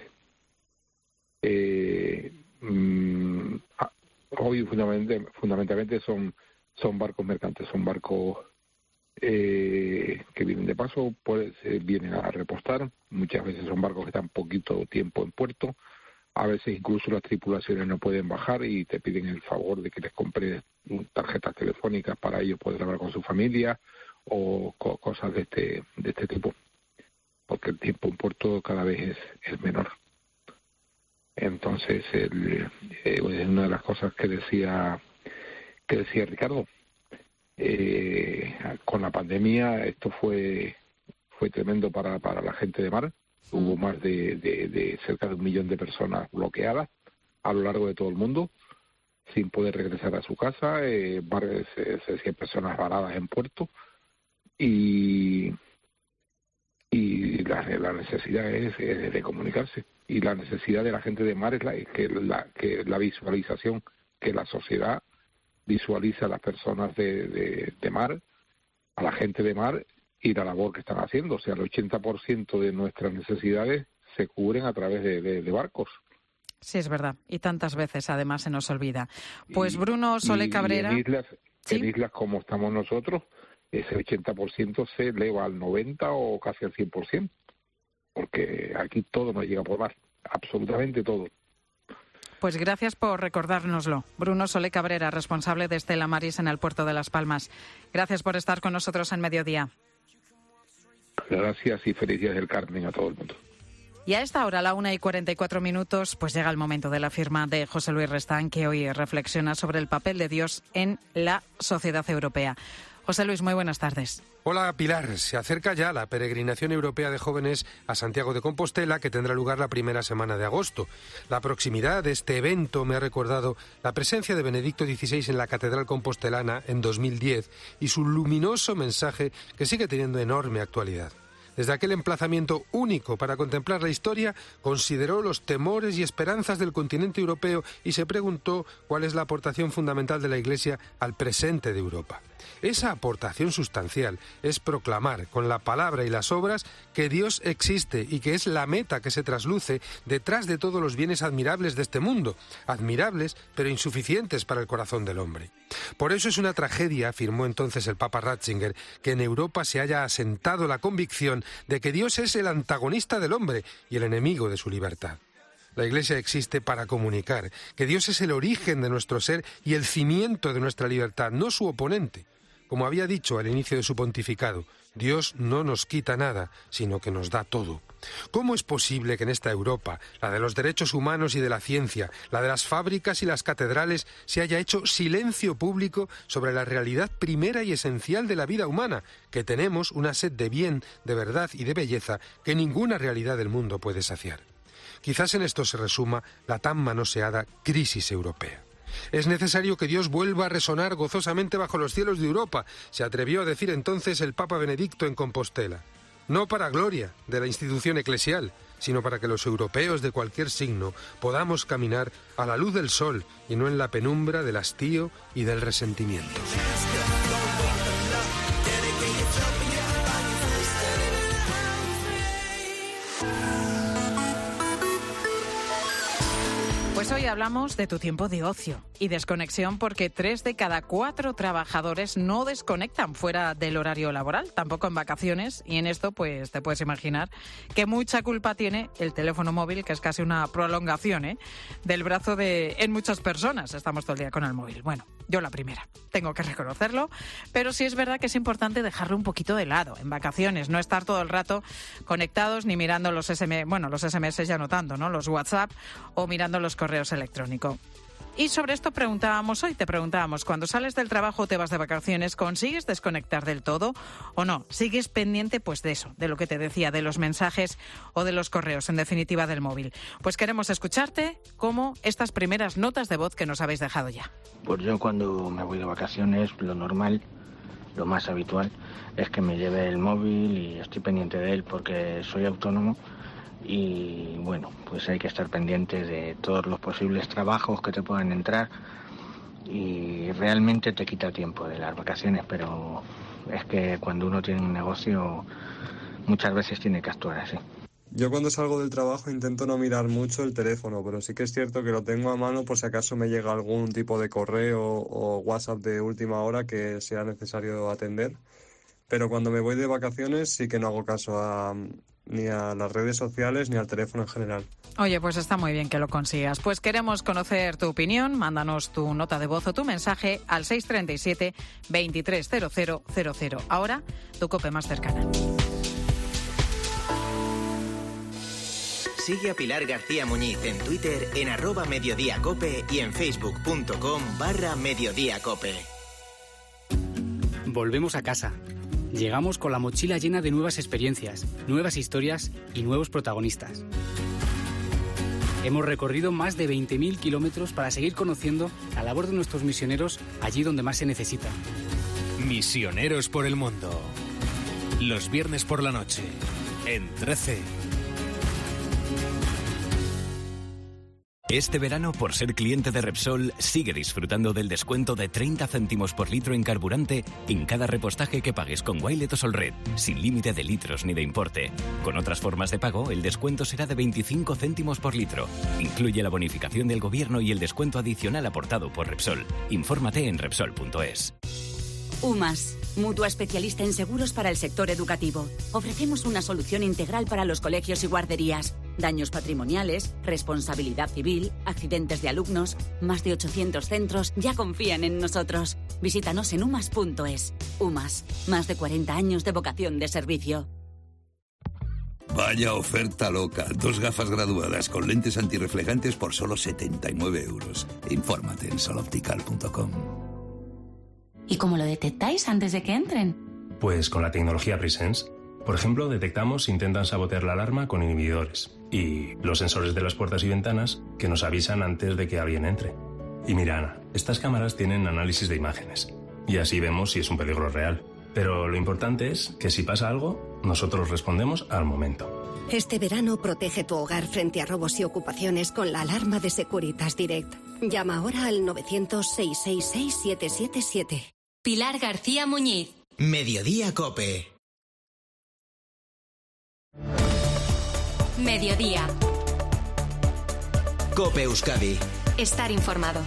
Hoy fundamentalmente son barcos mercantes, son barcos que vienen de paso, vienen a repostar. Muchas veces son barcos que están poquito tiempo en puerto. A veces incluso las tripulaciones no pueden bajar y te piden el favor de que les compres tarjetas telefónicas para ellos poder hablar con su familia o cosas de este tipo, porque el tiempo en puerto cada vez es menor. Entonces, es una de las cosas que decía Ricardo. Con la pandemia esto fue tremendo para la gente de mar. Hubo más de cerca de 1 millón de personas bloqueadas a lo largo de todo el mundo, sin poder regresar a su casa, 100 personas varadas en puerto, y la necesidad es de comunicarse, y la necesidad de la gente de mar es que la visualización, que la sociedad visualiza a las personas de mar, a la gente de mar, y la labor que están haciendo. O sea, el 80% de nuestras necesidades se cubren a través de barcos. Sí, es verdad. Y tantas veces, además, se nos olvida. Pues Bruno Soler Cabrera... En islas como estamos nosotros, ese 80% se eleva al 90% o casi al 100%. Porque aquí todo nos llega por mar. Absolutamente todo. Pues gracias por recordárnoslo. Bruno Soler Cabrera, responsable de Stella Maris en el puerto de Las Palmas. Gracias por estar con nosotros en Mediodía. Gracias y feliz Día del Carmen a todo el mundo. Y a esta hora, a la 1:44, pues llega el momento de la firma de José Luis Restán, que hoy reflexiona sobre el papel de Dios en la sociedad europea. José Luis, muy buenas tardes. Hola Pilar, se acerca ya la peregrinación europea de jóvenes a Santiago de Compostela, que tendrá lugar la primera semana de agosto. La proximidad de este evento me ha recordado la presencia de Benedicto XVI en la Catedral Compostelana en 2010 y su luminoso mensaje, que sigue teniendo enorme actualidad. Desde aquel emplazamiento único para contemplar la historia, consideró los temores y esperanzas del continente europeo y se preguntó cuál es la aportación fundamental de la Iglesia al presente de Europa. Esa aportación sustancial es proclamar con la palabra y las obras que Dios existe y que es la meta que se trasluce detrás de todos los bienes admirables de este mundo, admirables pero insuficientes para el corazón del hombre. Por eso es una tragedia, afirmó entonces el Papa Ratzinger, que en Europa se haya asentado la convicción de que Dios es el antagonista del hombre y el enemigo de su libertad. La Iglesia existe para comunicar que Dios es el origen de nuestro ser y el cimiento de nuestra libertad, no su oponente. Como había dicho al inicio de su pontificado, Dios no nos quita nada, sino que nos da todo. ¿Cómo es posible que en esta Europa, la de los derechos humanos y de la ciencia, la de las fábricas y las catedrales, se haya hecho silencio público sobre la realidad primera y esencial de la vida humana, que tenemos una sed de bien, de verdad y de belleza que ninguna realidad del mundo puede saciar? Quizás en esto se resuma la tan manoseada crisis europea. Es necesario que Dios vuelva a resonar gozosamente bajo los cielos de Europa, se atrevió a decir entonces el Papa Benedicto en Compostela. No para gloria de la institución eclesial, sino para que los europeos de cualquier signo podamos caminar a la luz del sol y no en la penumbra del hastío y del resentimiento. Pues hoy hablamos de tu tiempo de ocio y desconexión, porque 3 de cada 4 trabajadores no desconectan fuera del horario laboral, tampoco en vacaciones, y en esto pues te puedes imaginar que mucha culpa tiene el teléfono móvil, que es casi una prolongación del brazo en muchas personas. Estamos todo el día con el móvil. Bueno, yo la primera, tengo que reconocerlo, pero sí es verdad que es importante dejarlo un poquito de lado en vacaciones, no estar todo el rato conectados ni mirando los SMS ya no tanto, ¿no? Los WhatsApp o mirando los correos electrónicos. Y sobre esto te preguntábamos, cuando sales del trabajo o te vas de vacaciones, ¿consigues desconectar del todo o no? ¿Sigues pendiente pues de eso, de lo que te decía, de los mensajes o de los correos, en definitiva del móvil? Pues queremos escucharte, como estas primeras notas de voz que nos habéis dejado ya. Pues yo cuando me voy de vacaciones, lo normal, lo más habitual, es que me lleve el móvil y estoy pendiente de él porque soy autónomo. Y bueno, pues hay que estar pendiente de todos los posibles trabajos que te puedan entrar y realmente te quita tiempo de las vacaciones, pero es que cuando uno tiene un negocio muchas veces tiene que actuar así. Yo cuando salgo del trabajo intento no mirar mucho el teléfono, pero sí que es cierto que lo tengo a mano por si acaso me llega algún tipo de correo o WhatsApp de última hora que sea necesario atender. Pero cuando me voy de vacaciones sí que no hago caso ni a las redes sociales ni al teléfono en general. Oye, pues está muy bien que lo consigas. Pues queremos conocer tu opinión. Mándanos tu nota de voz o tu mensaje al 637 230000. Ahora, tu COPE más cercana. Sigue a Pilar García Muñiz en Twitter en @mediodíacope y en facebook.com/mediodíacope. Volvemos a casa. Llegamos con la mochila llena de nuevas experiencias, nuevas historias y nuevos protagonistas. Hemos recorrido más de 20.000 kilómetros para seguir conociendo la labor de nuestros misioneros allí donde más se necesita. Misioneros por el mundo. Los viernes por la noche, en 13. Este verano, por ser cliente de Repsol, sigue disfrutando del descuento de 30 céntimos por litro en carburante en cada repostaje que pagues con Wilet o Solred, sin límite de litros ni de importe. Con otras formas de pago, el descuento será de 25 céntimos por litro. Incluye la bonificación del gobierno y el descuento adicional aportado por Repsol. Infórmate en Repsol.es. UMAS, mutua especialista en seguros para el sector educativo. Ofrecemos una solución integral para los colegios y guarderías. Daños patrimoniales, responsabilidad civil, accidentes de alumnos. Más de 800 centros ya confían en nosotros. Visítanos en umas.es. UMAS, más de 40 años de vocación de servicio. Vaya oferta loca. 2 gafas graduadas con lentes antirreflejantes por solo 79 euros. Infórmate en soloptical.com. ¿Y cómo lo detectáis antes de que entren? Pues con la tecnología Presence. Por ejemplo, detectamos si intentan sabotear la alarma con inhibidores y los sensores de las puertas y ventanas que nos avisan antes de que alguien entre. Y mira, Ana, estas cámaras tienen análisis de imágenes y así vemos si es un peligro real. Pero lo importante es que si pasa algo, nosotros respondemos al momento. Este verano protege tu hogar frente a robos y ocupaciones con la alarma de Securitas Direct. Llama ahora al 900-666-777. Pilar García Muñiz. Mediodía Cope. Mediodía. Cope Euskadi. Estar informado.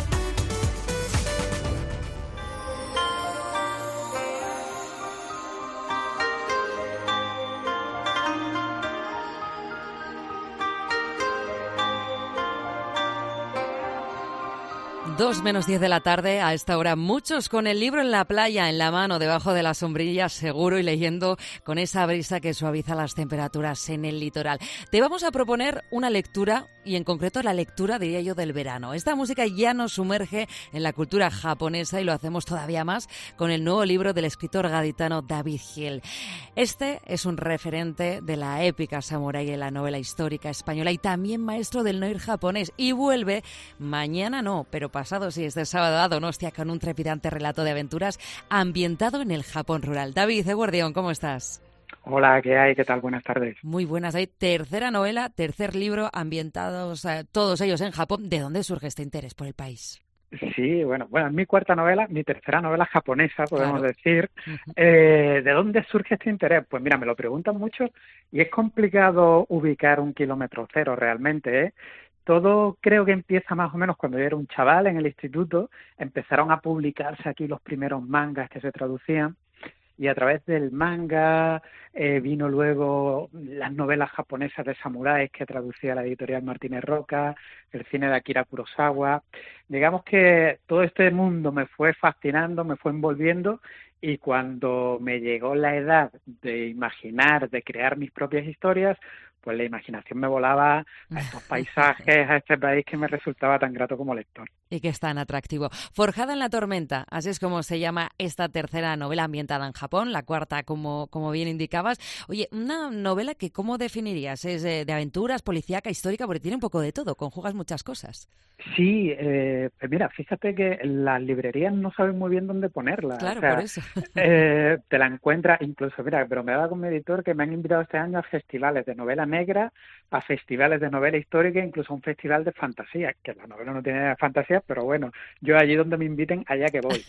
Dos menos 10 de la tarde, a esta hora muchos con el libro en la playa, en la mano, debajo de la sombrilla, seguro, y leyendo con esa brisa que suaviza las temperaturas en el litoral. Te vamos a proponer una lectura, y en concreto la lectura, diría yo, del verano. Esta música ya nos sumerge en la cultura japonesa y lo hacemos todavía más con el nuevo libro del escritor gaditano David Hill. Este es un referente de la épica samurái en la novela histórica española y también maestro del noir japonés, y vuelve mañana, no, pero pasado sí, este sábado a Donostia con un trepidante relato de aventuras ambientado en el Japón rural. David Eguardión, ¿cómo estás? Hola, ¿qué hay? ¿Qué tal? Buenas tardes. Muy buenas. Hay tercera novela, tercer libro, ambientados todos ellos en Japón. ¿De dónde surge este interés por el país? Sí, bueno, es mi cuarta novela, mi tercera novela japonesa, podemos decir. ¿De dónde surge este interés? Pues mira, me lo preguntan mucho y es complicado ubicar un kilómetro cero realmente, todo creo que empieza más o menos cuando yo era un chaval en el instituto. Empezaron a publicarse aquí los primeros mangas que se traducían, y a través del manga vino luego las novelas japonesas de samuráis que traducía la editorial Martínez Roca, el cine de Akira Kurosawa. Digamos que todo este mundo me fue fascinando, me fue envolviendo, y cuando me llegó la edad de imaginar, de crear mis propias historias, pues la imaginación me volaba a estos paisajes, a este país que me resultaba tan grato como lector. Y que es tan atractivo. Forjada en la tormenta, así es como se llama esta tercera novela ambientada en Japón, la cuarta, como bien indicabas. Oye, una novela que, ¿cómo definirías? ¿Es de aventuras, policíaca, histórica? Porque tiene un poco de todo, conjugas muchas cosas. Sí, pues mira, fíjate que las librerías no saben muy bien dónde ponerla. Claro, o sea, por eso. Te la encuentras, incluso, mira, pero me daba con mi editor que me han invitado este año a festivales de novela negra, a festivales de novela histórica, incluso a un festival de fantasía, que la novela no tiene fantasía, pero bueno, yo allí donde me inviten, allá que voy.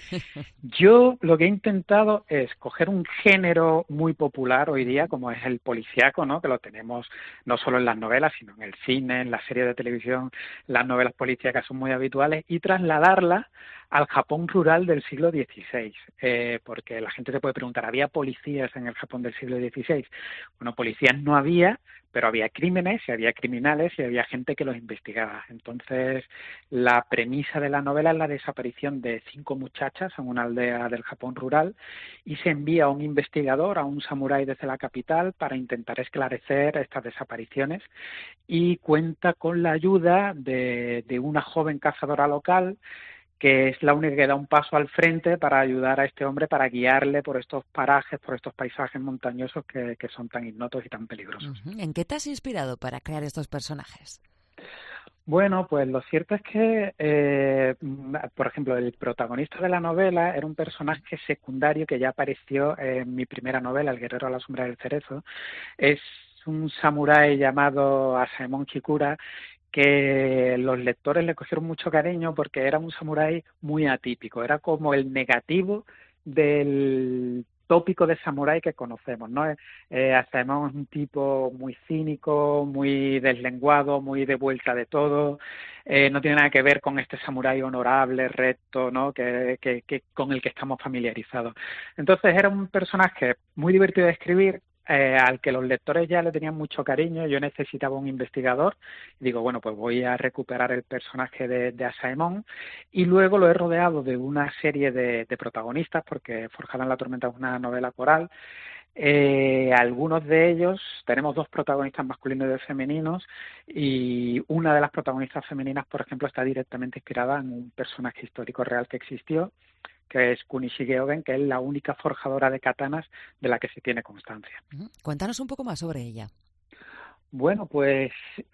Yo lo que he intentado es coger un género muy popular hoy día, como es el policíaco, ¿no? Que lo tenemos no solo en las novelas, sino en el cine, en las series de televisión. Las novelas policíacas son muy habituales, y trasladarla al Japón rural del siglo XVI, porque la gente se puede preguntar, ¿había policías en el Japón del siglo XVI? Bueno, policías no había, pero había crímenes y había criminales y había gente que los investigaba. Entonces, la premisa de la novela es la desaparición de 5 muchachas en una aldea del Japón rural, y se envía a un investigador, a un samurái desde la capital, para intentar esclarecer estas desapariciones, y cuenta con la ayuda de una joven cazadora local, que es la única que da un paso al frente para ayudar a este hombre, para guiarle por estos parajes, por estos paisajes montañosos que son tan ignotos y tan peligrosos. ¿En qué te has inspirado para crear estos personajes? Bueno, pues lo cierto es que, por ejemplo, el protagonista de la novela era un personaje secundario que ya apareció en mi primera novela, El guerrero a la sombra del cerezo. Es un samurái llamado Asaemon Chikura, que los lectores le cogieron mucho cariño porque era un samurái muy atípico, era como el negativo del tópico de samurái que conocemos, ¿no? Asaemon es un tipo muy cínico, muy deslenguado, muy de vuelta de todo, no tiene nada que ver con este samurái honorable, recto, ¿no? que con el que estamos familiarizados. Entonces era un personaje muy divertido de escribir, al que los lectores ya le tenían mucho cariño. Yo necesitaba un investigador, y digo, bueno, pues voy a recuperar el personaje de Asaemon, y luego lo he rodeado de una serie de protagonistas, porque Forjada en la tormenta es una novela coral. Algunos de ellos, tenemos 2 protagonistas masculinos y 2 femeninos, y una de las protagonistas femeninas, por ejemplo, está directamente inspirada en un personaje histórico real que existió, que es Kunishige Ogen, que es la única forjadora de katanas de la que se tiene constancia. Cuéntanos un poco más sobre ella. Bueno, pues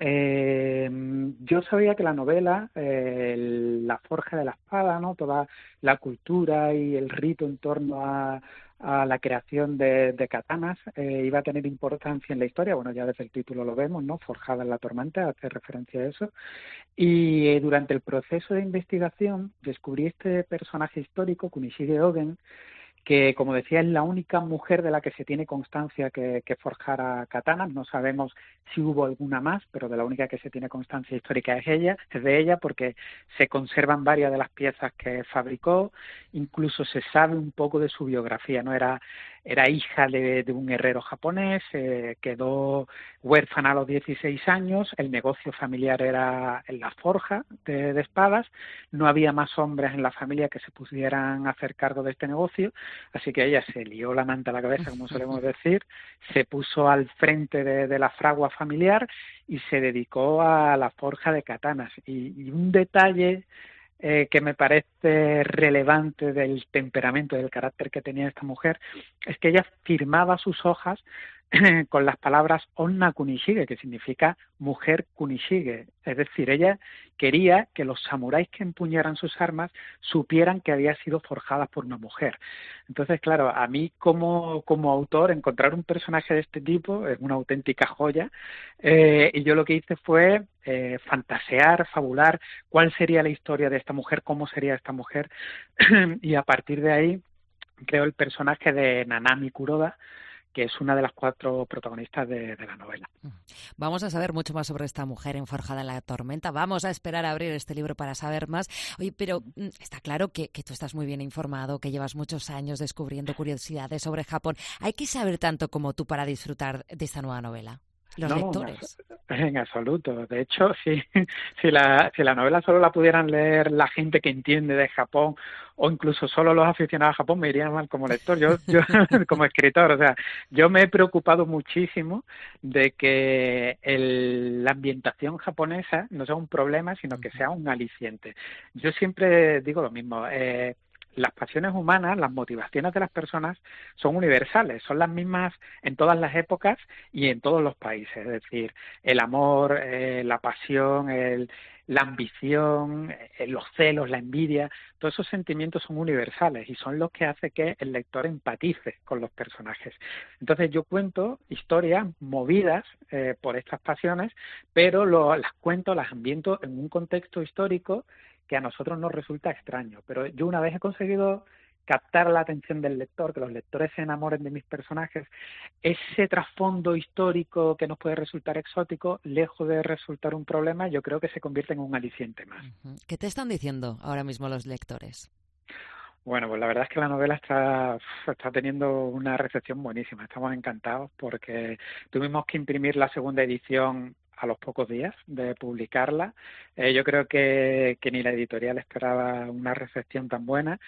yo sabía que la novela, la forja de la espada, ¿no? Toda la cultura y el rito en torno a la creación de katanas iba a tener importancia en la historia. Bueno, ya desde el título lo vemos, ¿no? Forjada en la tormenta, hace referencia a eso. Y durante el proceso de investigación descubrí este personaje histórico, Kunishige Ogen, que, como decía, es la única mujer de la que se tiene constancia que forjara katanas. No sabemos si hubo alguna más, pero de la única que se tiene constancia histórica es de ella, porque se conservan varias de las piezas que fabricó. Incluso se sabe un poco de su biografía, ¿no? Era hija de un herrero japonés, quedó huérfana a los 16 años, el negocio familiar era en la forja de espadas, no había más hombres en la familia que se pudieran hacer cargo de este negocio, así que ella se lió la manta a la cabeza, como solemos decir, se puso al frente de la fragua familiar y se dedicó a la forja de katanas. Y un detalle que me parece relevante del temperamento, del carácter que tenía esta mujer, es que ella firmaba sus hojas con las palabras Onna Kunishige, que significa mujer Kunishige. Es decir, ella quería que los samuráis que empuñaran sus armas supieran que había sido forjadas por una mujer. Entonces, claro, a mí como autor, encontrar un personaje de este tipo es una auténtica joya, y yo lo que hice fue fantasear, fabular cuál sería la historia de esta mujer, cómo sería esta mujer, y a partir de ahí creo el personaje de Nanami Kuroda, que es una de las 4 protagonistas de la novela. Vamos a saber mucho más sobre esta mujer enforjada en la tormenta. Vamos a esperar a abrir este libro para saber más. Oye, pero está claro que tú estás muy bien informado, que llevas muchos años descubriendo curiosidades sobre Japón. ¿Hay que saber tanto como tú para disfrutar de esta nueva novela? Los lectores. En absoluto. De hecho, si la novela solo la pudieran leer la gente que entiende de Japón o incluso solo los aficionados a Japón, me iría mal como lector. Yo como escritor, o sea, yo me he preocupado muchísimo de que la ambientación japonesa no sea un problema, sino que sea un aliciente. Yo siempre digo lo mismo. Las pasiones humanas, las motivaciones de las personas son universales, son las mismas en todas las épocas y en todos los países. Es decir, el amor, la pasión, la ambición, los celos, la envidia, todos esos sentimientos son universales y son los que hacen que el lector empatice con los personajes. Entonces yo cuento historias movidas por estas pasiones, pero las ambiento en un contexto histórico que a nosotros nos resulta extraño. Pero yo una vez he conseguido captar la atención del lector, que los lectores se enamoren de mis personajes, ese trasfondo histórico que nos puede resultar exótico, lejos de resultar un problema, yo creo que se convierte en un aliciente más. ¿Qué te están diciendo ahora mismo los lectores? Bueno, pues la verdad es que la novela está teniendo una recepción buenísima. Estamos encantados porque tuvimos que imprimir la segunda edición a los pocos días de publicarla. Yo creo que ni la editorial esperaba una recepción tan buena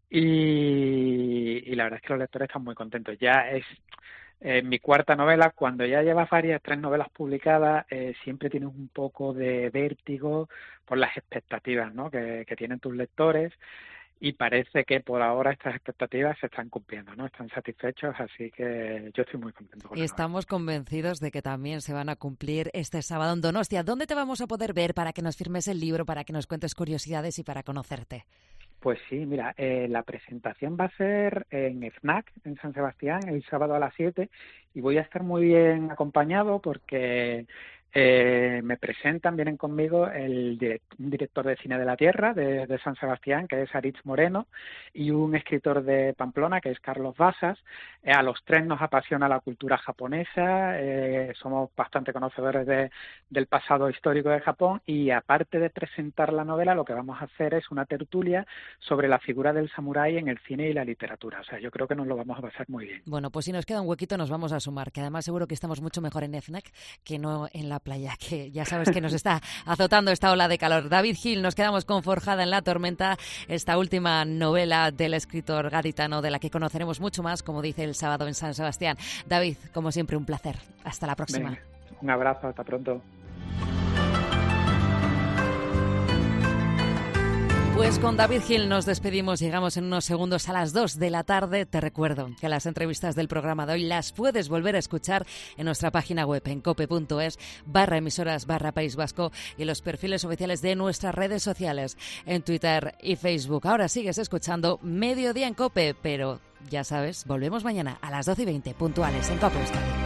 y la verdad es que los lectores están muy contentos. Ya es mi 4ª novela. Cuando ya llevas 3 novelas publicadas, siempre tienes un poco de vértigo por las expectativas, ¿no?, que tienen tus lectores. Y parece que por ahora estas expectativas se están cumpliendo, ¿no? Están satisfechos, así que yo estoy muy contento con eso. Estamos convencidos de que también se van a cumplir este sábado en Donostia. ¿Dónde te vamos a poder ver para que nos firmes el libro, para que nos cuentes curiosidades y para conocerte? Pues sí, mira, la presentación va a ser en FNAC, en San Sebastián, el sábado a las 7, y voy a estar muy bien acompañado porque me presentan, vienen conmigo un director de cine de la Tierra, de San Sebastián, que es Aritz Moreno, y un escritor de Pamplona, que es Carlos Basas. A los 3 nos apasiona la cultura japonesa, somos bastante conocedores del pasado histórico de Japón, y aparte de presentar la novela, lo que vamos a hacer es una tertulia sobre la figura del samurái en el cine y la literatura. O sea, yo creo que nos lo vamos a pasar muy bien. Bueno, pues si nos queda un huequito nos vamos a sumar, que además seguro que estamos mucho mejor en FNAC que no en la playa, que ya sabes que nos está azotando esta ola de calor. David Gil, nos quedamos con Forjada en la tormenta, esta última novela del escritor gaditano de la que conoceremos mucho más, como dice, el sábado en San Sebastián. David, como siempre, un placer. Hasta la próxima. Venga, un abrazo, hasta pronto. Pues con David Gil nos despedimos, llegamos en unos segundos a las 2 de la tarde. Te recuerdo que las entrevistas del programa de hoy las puedes volver a escuchar en nuestra página web en cope.es/emisoras/País Vasco y en los perfiles oficiales de nuestras redes sociales en Twitter y Facebook. Ahora sigues escuchando Mediodía en Cope, pero ya sabes, volvemos mañana a las 12:20 puntuales en Cope Euskadi.